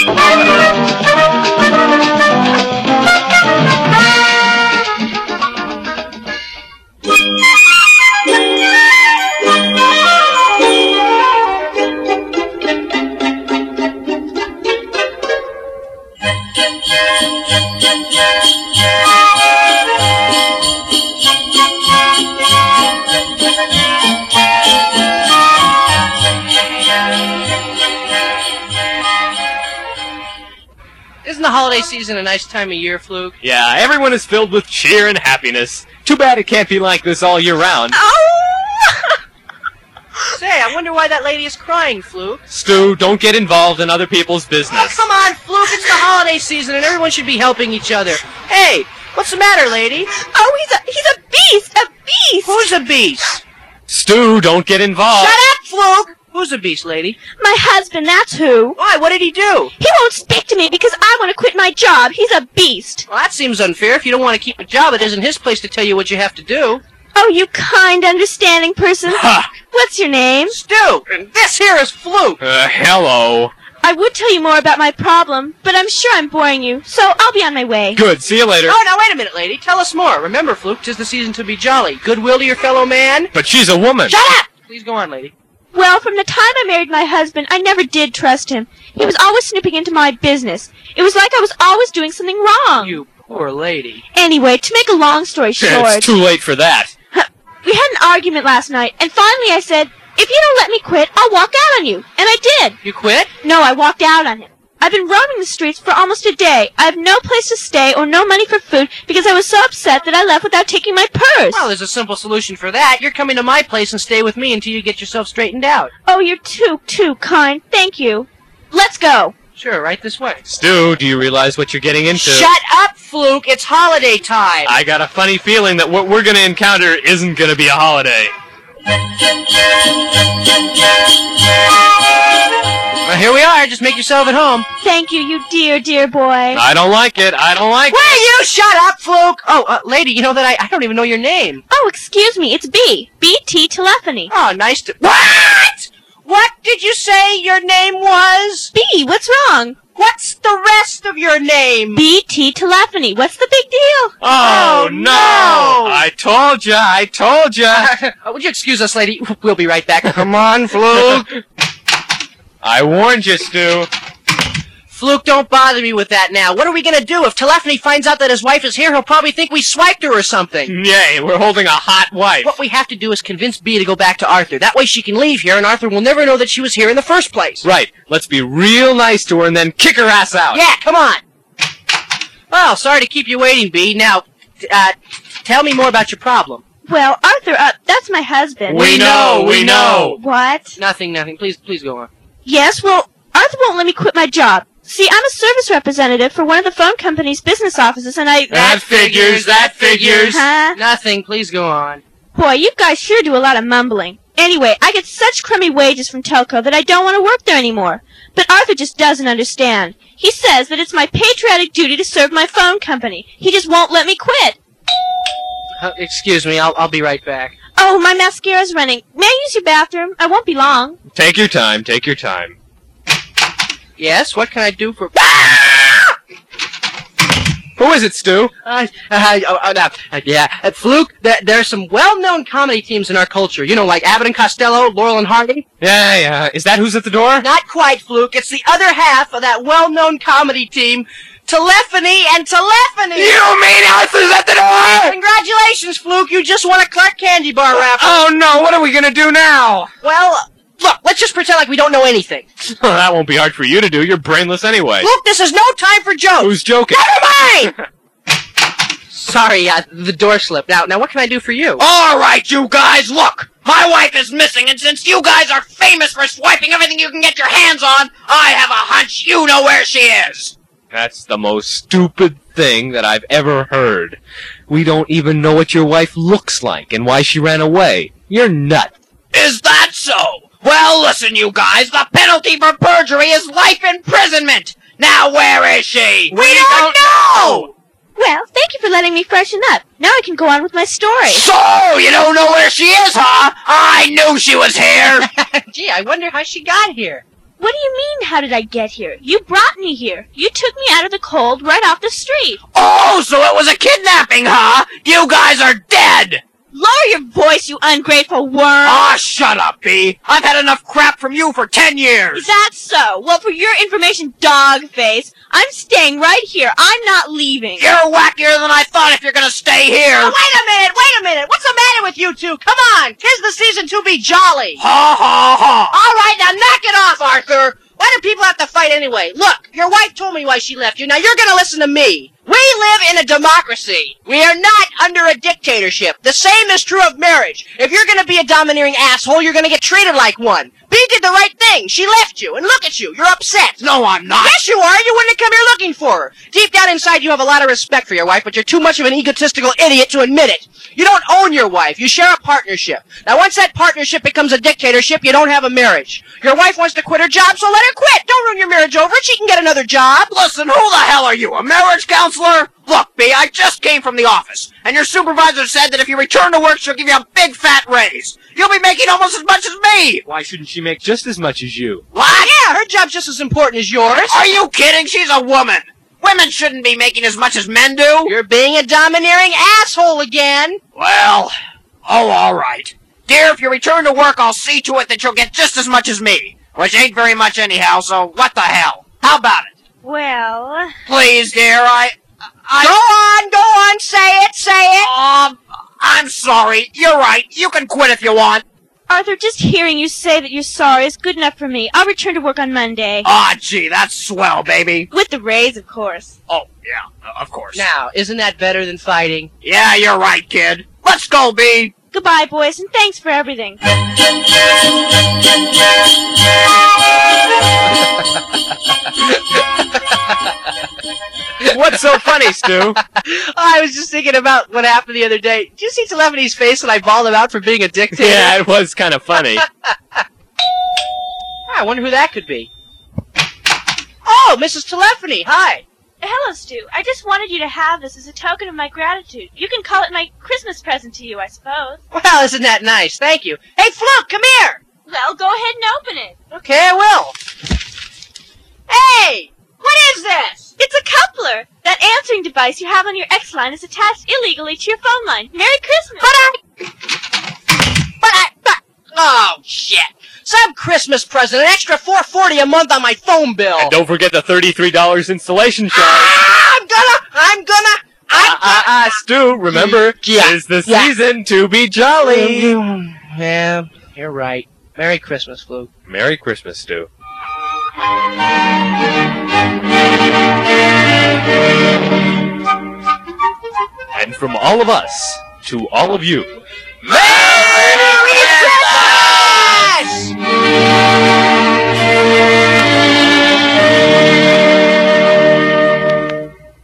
Isn't the holiday season a nice time of year, Fluke? Yeah, everyone is filled with cheer and happiness. Too bad it can't be like this all year round. Oh! Say, I wonder why that lady is crying, Fluke. Stu, don't get involved in other people's Oh, business. come on, Fluke, it's the holiday season and everyone should be helping each other. Hey, what's the matter, lady? Oh, he's a beast! A beast! Who's a beast? Stu, don't get involved. Shut up, Fluke! Who's a beast, lady? My husband, that's who. Why, what did he do? He won't speak to me because I want to quit my job. He's a beast. Well, that seems unfair. If you don't want to keep a job, it isn't his place to tell you what you have to do. Oh, you kind, understanding person. Ha! What's your name? Stu, and this here is Fluke. Hello. I would tell you more about my problem, but I'm sure I'm boring you, so I'll be on my way. Good, see you later. Oh, now wait a minute, lady. Tell us more. Remember, Fluke, 'tis the season to be jolly. Goodwill to your fellow man. But she's a woman. Shut up! Please go on, lady. Well, from the time I married my husband, I never did trust him. He was always snooping into my business. It was like I was always doing something wrong. You poor lady. Anyway, to make a long story short, It's too late for that. we had an argument last night, and finally I said, if you don't let me quit, I'll walk out on you. And I did. You quit? No, I walked out on him. I've been roaming the streets for almost a day. I have no place to stay or no money for food because I was so upset that I left without taking my purse. Well, there's a simple solution for that. You're coming to my place and stay with me until you get yourself straightened out. Oh, you're too kind. Thank you. Let's go. Sure, right this way. Stu, do you realize what you're getting into? Shut up, Fluke! It's holiday time! I got a funny feeling that what we're gonna encounter isn't gonna be a holiday. Well, here we are. Just make yourself at home. Thank you, you dear, dear boy. I don't like it. I don't like it. Will you shut up, Fluke? Oh, lady, you know that I don't even know your name. Oh, excuse me. It's B. BT Telephony. Oh, nice to... What? What did you say your name was? B, what's wrong? What's the rest of your name? BT Telephony. What's the big deal? Oh, no! I told ya! Would you excuse us, lady? We'll be right back. Come on, Fluke. I warned you, Stu. Fluke, don't bother me with that now. What are we going to do? If Telephony finds out that his wife is here, he'll probably think we swiped her or something. Yay, we're holding a hot wife. What we have to do is convince Bea to go back to Arthur. That way she can leave here, and Arthur will never know that she was here in the first place. Right, let's be real nice to her and then kick her ass out. Yeah, come on. Well, sorry to keep you waiting, Bea. Now, tell me more about your problem. Well, Arthur, that's my husband. We know. What? Nothing. Please go on. Yes, well, Arthur won't let me quit my job. See, I'm a service representative for one of the phone company's business offices, and I... That figures. Huh? Nothing. Please go on. Boy, you guys sure do a lot of mumbling. Anyway, I get such crummy wages from Telco that I don't want to work there anymore. But Arthur just doesn't understand. He says that it's my patriotic duty to serve my phone company. He just won't let me quit. Excuse me, I'll be right back. Oh, my mascara's running. May I use your bathroom? I won't be long. Take your time. Yes, what can I do for... Who is it, Stu? Fluke, there are some well-known comedy teams in our culture. You know, like Abbott and Costello, Laurel and Hardy. Yeah. Is that who's at the door? Not quite, Fluke. It's the other half of that well-known comedy team, Telephony and Telephony. You mean Arthur's at the door? Congratulations, Fluke. You just won a Clark candy bar raffle. Oh, no. What are we going to do now? Well, look, let's just pretend like we don't know anything. That won't be hard for you to do. You're brainless anyway. Fluke, this is no time for jokes. Who's joking? Never mind! Sorry, the door slipped. Now, what can I do for you? All right, you guys, look! My wife is missing, and since you guys are famous for swiping everything you can get your hands on, I have a hunch you know where she is! That's the most stupid thing that I've ever heard. We don't even know what your wife looks like and why she ran away. You're nuts. Is that so? Well, listen, you guys, the penalty for perjury is life imprisonment! Now, where is she? We don't know! Well, thank you for letting me freshen up. Now I can go on with my story. So, you don't know where she is, huh? I knew she was here! Gee, I wonder how she got here. What do you mean, how did I get here? You brought me here. You took me out of the cold right off the street. Oh, so it was a kidnapping, huh? You guys are dead! Lower your voice, you ungrateful worm. Aw, shut up, B. I've had enough crap from you for 10 years. Is that so? Well, for your information, dog face, I'm staying right here. I'm not leaving. You're wackier than I thought if you're gonna stay here. Oh, wait a minute! What's the matter with you two? Come on! 'Tis the season to be jolly! Ha ha ha. All right, now knock it off, Arthur! Why do people have to fight anyway? Look, your wife told me why she left you. Now you're gonna listen to me. We live in a democracy. We are not under a dictatorship. The same is true of marriage. If you're gonna be a domineering asshole, you're gonna get treated like one. B did the right thing. She left you, and look at you. You're upset. No, I'm not. Yes, you are. You wouldn't have come here looking for her. Deep down inside, you have a lot of respect for your wife, but you're too much of an egotistical idiot to admit it. You don't own your wife. You share a partnership. Now, once that partnership becomes a dictatorship, you don't have a marriage. Your wife wants to quit her job, so let her quit. Don't ruin your marriage over it. She can get another job. Listen, who the hell are you, a marriage counselor? Look, B, I just came from the office, and your supervisor said that if you return to work, she'll give you a big fat raise. You'll be making almost as much as me. Why shouldn't she make just as much as you? What? Yeah, her job's just as important as yours. Are you kidding? She's a woman. Women shouldn't be making as much as men do. You're being a domineering asshole again. Well, all right. Dear, if you return to work, I'll see to it that you'll get just as much as me. Which ain't very much anyhow, so what the hell? How about it? Well... Please, dear, Go on, say it. I'm sorry. You're right. You can quit if you want. Arthur, just hearing you say that you're sorry is good enough for me. I'll return to work on Monday. Aw, gee, that's swell, baby. With the raise, of course. Oh, yeah, of course. Now, isn't that better than fighting? Yeah, you're right, kid. Let's go, B. Goodbye, boys, and thanks for everything. What's so funny, Stu? I was just thinking about what happened the other day. Did you see Telephanie's face when I bawled him out for being a dictator? Yeah, it was kind of funny. I wonder who that could be. Oh, Mrs. Telephany, hi. Hello, Stu. I just wanted you to have this as a token of my gratitude. You can call it my Christmas present to you, I suppose. Well, isn't that nice? Thank you. Hey, Fluke, come here. Well, go ahead and open it. Okay, I will. Hey, what is this? It's a coupler. That answering device you have on your X line is attached illegally to your phone line. Merry Christmas. Oh, shit. Some Christmas present, an extra $4.40 a month on my phone bill. And don't forget the $33 installation charge. I'm gonna. Stu, remember, tis the season to be jolly. Yeah, you're right. Merry Christmas, Fluke. Merry Christmas, Stu. And from all of us to all of you, Merry